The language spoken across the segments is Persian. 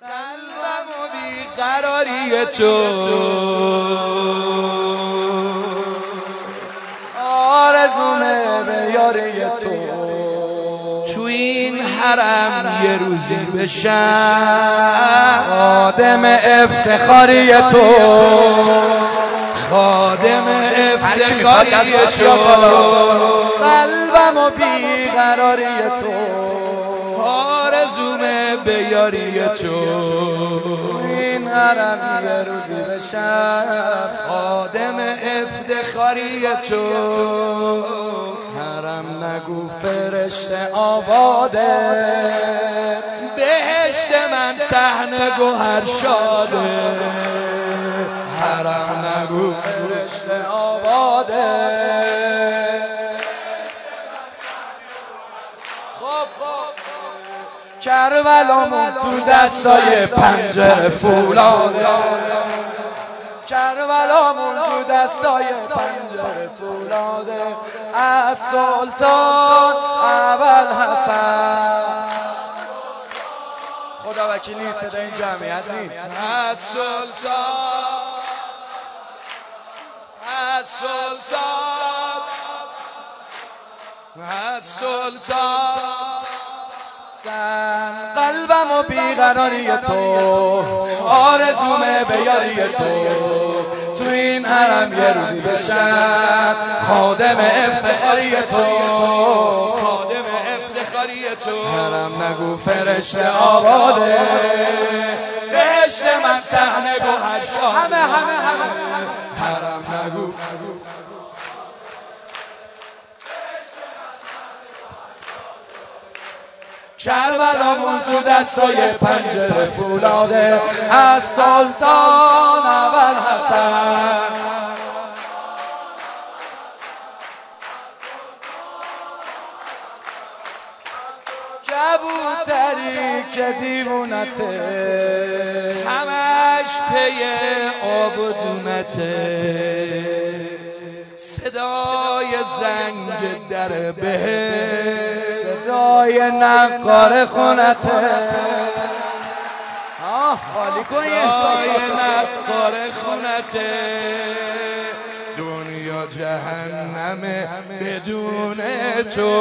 قلبم و بیقراری تو، آرزومه به یاری تو، تو این حرم یه روزی بشم خادم افتخاری تو، خادم افتخاری تو، قلبم و بیقراری تو، آرزومه به یاری تو، این حرم یه روزی بشم خادم افتخاری تو، حرم نگو فرشته آباده، بهشت من صحن گوهر شاده، حرم نگو فرشته آباده. کربلامون تو دستای پنجره فولاده، کربلامون تو دستای پنجره فولاده، از سلطان اول حسن. خدا وکیلی صدای این جمعیت نیست. از سلطان، از سلطان، از سلطان، زن قلبم و بیقراری تو، آرزومه به یاری تو، تو این حرم یه روزی بشم خادم افتخاری تو، خادم افتخاری تو، حرم نگو فرشته آباده، بهشت من صحن گوهر شاده، همه حرم نگو کربلامون تو دستای پنجره فولاده، از سلطان اول حسن. کبوتری که دیوونته، همش پی آب و دونته، صدای زنگ در بهشت، صدای نقار خونته، خالی کن یه صدای نقار خونته، دنیا جهنم بدون تو،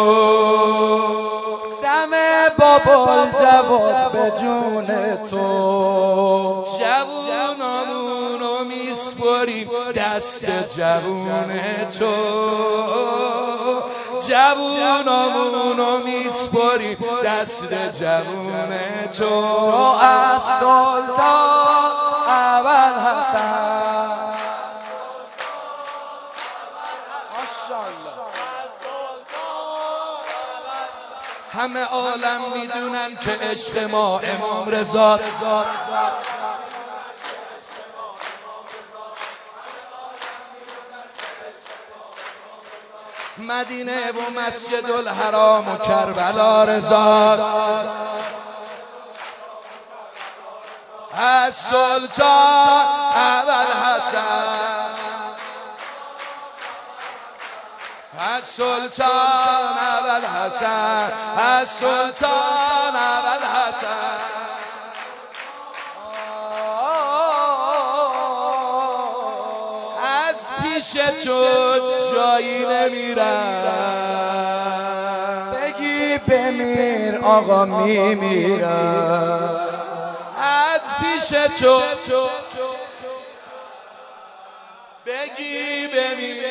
دم بابل جواد به جون تو، جوونامونو میسپریم دست جوون تو، جوونامونو میسپریم دست جوون تو، از سلطان اول حسن. ماشاءالله همه عالم میدونن که عشق ما امام رضا، مدینه و مسجد الحرام و کربلا رضا، از سلطان اول حسن، از سلطان اول حسن، از سلطان اول حسن، از پیش تو جایی نمیرم، بگی بمیر آقا میمیرم، از پیش تو بگی بمیر،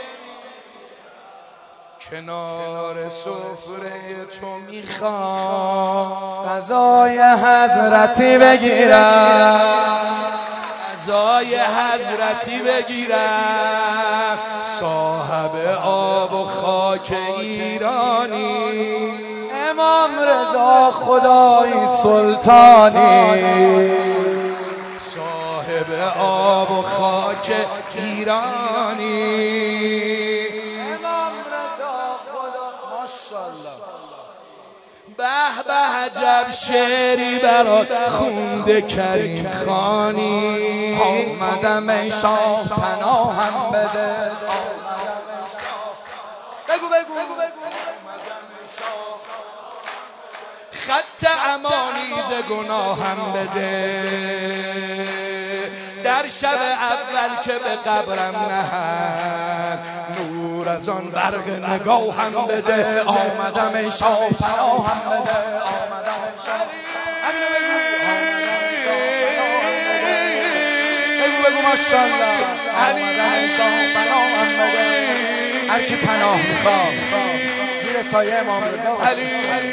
کنار سفره تو میخوام غذای حضرتی بگیرم، غذای حضرتی بگیرم، صاحب آب و خاک ایرانی، امام رضا خدای سلطانی، صاحب آب و خاک ایرانی، امام رضا خدا. ماشاءالله به به عجب شعری برات خونده کریم خانی، آمدم ای شاه پناهم بده، بگو خط امانیز گناهم بده، در شب اول که به قبرم نهد نور از آن برق نگاهم بده. آمدم ای شاه پناهم بده، آمدم ای شاه بگو ماشاءالله. آمدم ای شاه پناهم بده، هر کی پناه میخواد زیر سایه امام رضا باشه.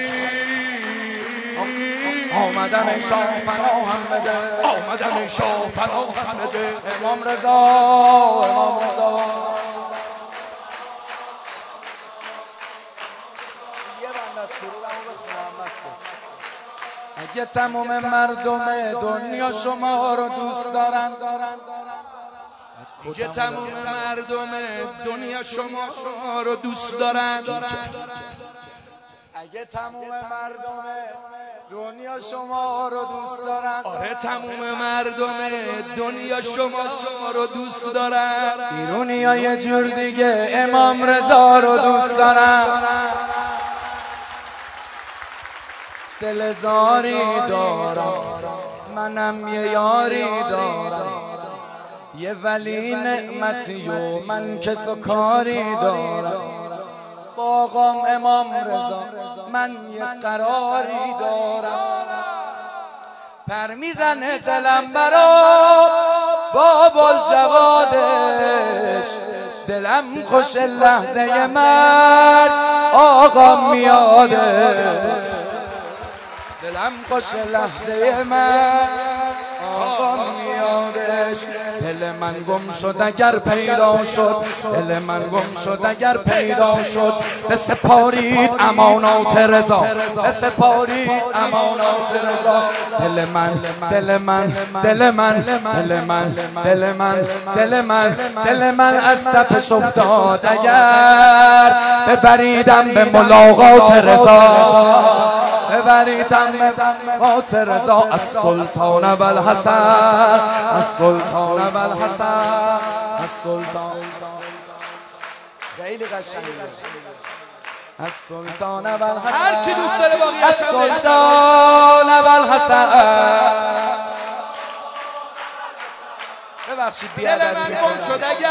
آمدم ای شاه پناهم بده، آمدم ای شاه پناهم بده. امام رضا، امام رضا. یه بند از سرودمو بخونم بسه. اگه تموم مردم دنیا شما رو دوست دارن، اگه تموم مردم دنیا شما رو دوست دارن، اگه تموم مردم دنیا شما رو دوست دارن، آره تموم مردم دنیا شما رو دوست دارن، ایرونیا یه جور دیگه امام رضا رو دوست دارن. دل زاری دارم منم یه یاری دارم، یه ولی نعمتی و من کس و کاری دارم. باقام امام رضا من یه قراری دارم، پر میزنه دلم برا بابل جوادش، دلم خوش لحظه مرگ آقا میادش، دلم خوش لحظه مرگ آقا میادش. دل من گم شد اگر پیدا شد، دل من گم شد اگر پیدا شد، بسپارید امانات رضا، بسپارید امانات رضا. دل من دل من دل من دل من دل من دل من دل من از تپش افتاد اگر ببریدم به ملاقات رضا، ببریدم به ملاقات رضا. از سلطان ابوالحسن، از سلطان ابوالحسن، از سلطان. خیلی قشنگه. از سلطان ابوالحسن، هر کی دوست داره باقی از سلطان ابوالحسن. ببخشید بیادبی دل من گم شد اگر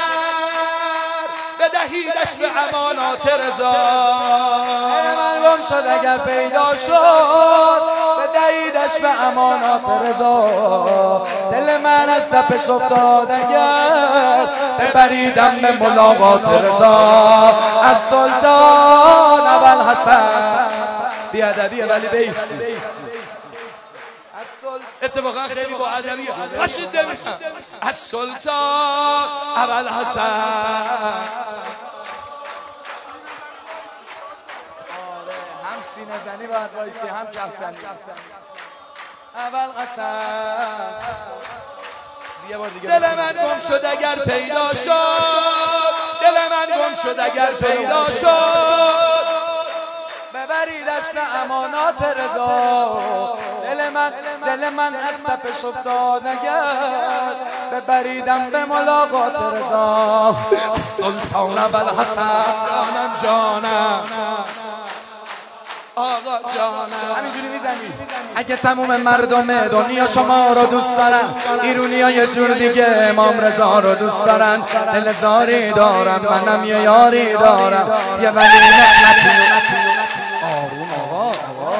بدهیدش به امانات رضا، دل من گم شد اگر پیدا شد بدهیدش به امانات رضا. دل من از تپش افتاد اگر ببریدم به ملاقات رضا. از سلطان ابوالحسن. بیادبیه ولی بیستی. اتفاقا خیلی با ادبی رشید نمیشم. از سلطان ابوالحسن. آره هم سینه زنی باید وایسی هم کف زنی. ابوالحسن. یه بار دیگه دل من گم شد اگر پیدا شد، دل من گم شد اگر پیدا شد، ببریدش به امانات رضا. دل من از تپش افتاد اگر ببریدم به ملاقات رضا. سلطان ابوالحسن. جانم جانم آقا جانم. همینجوری میزنی. اگه تموم مردم دنیا شما رو دوست دارن، ایرونیا یه جور دیگه امام رضا رو دوست دارن. دل زاری دارم منم یه یاری دارم، یه ولی نعمتی. آروم آقا،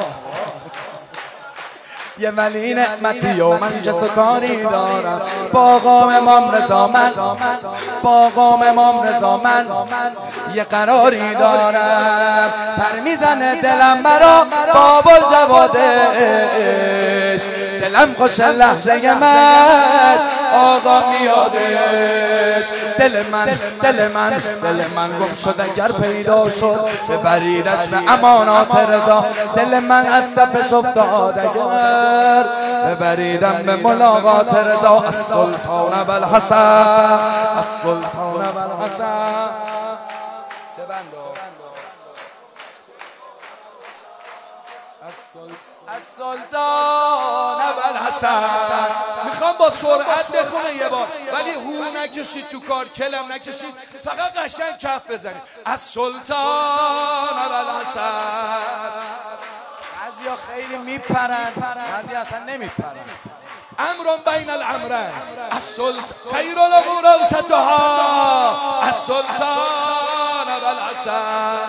یه ولی نعمتی و من کس و کاری دارم. باقام امام رضا من، باقام امام رضا من یه قراری دارم. پر میزنه دلم برا بابل جوادش، دلم خوش لحظه من آقا میادش. دل من گم شد اگر پیدا شد ببریدش به امانات رضا. دل من از تپش افتاد اگر ببریدم به ملاقات رضا. از سلطان ابوالحسن، از سلطان ابوالحسن. از سلطان ابوالحسن. میخوام با سرعت بخونه یه بار، ولی هو نکشید تو کار، کلم نکشید، فقط قشنگ کف بزنید. از سلطان ابوالحسن. بعضیا خیلی میپرن، بعضی اصلا نمیپرن. امر بین الامرین السلطان خیر الامور اوسطها السلطان والحسن.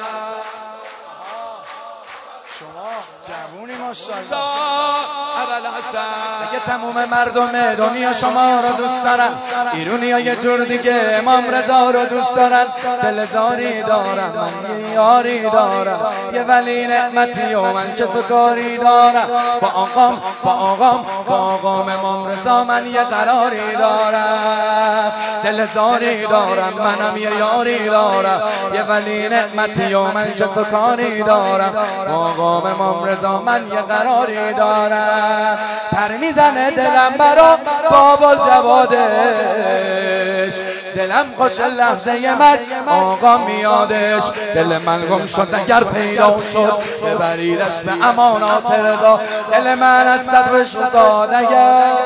شما جوونی ماشاءالله. اگه تموم مردم دنیا شما رو دوست دارن، ایرونی ها یه جور دیگه امام رضا رو دوست دارن. دل زاری دارم من، یه یاری دارم، یه ولی نعمتی و من چه سکاری دارم. با آقام امام رضا من یه قراری دارم. دل زاری دارم منم یه یاری دارم، یه ولی نعمتی و من چه سکاری دارم. آقام امام رضا من یه قراری دارم. پر میزنه دلم برا بابا جوادش، دلم خوش لحظه من آقا میادش. دل من گم شد اگر پیدا شد، ببریدش به امانات رضا. دل من از قدرش افتاد اگر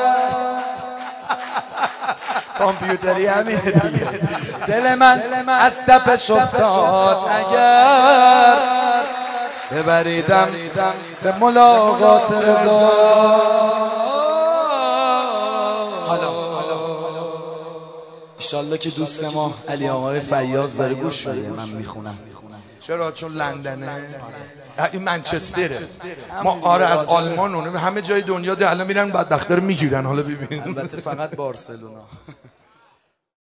کامپیوتری همینه دیگه. دل من از تپش افتاد اگر ببریدم به ملاقات رضا. حالا انشالله که دوست ما علی آقای فیاض داره گوش بده من میخونم. چرا؟ چون لندنه، این منچستره. ما آره از آلمان همه جای دنیا ده الان میرن بدبختا رو میگیرن. حالا ببینید البته فقط بارسلونا.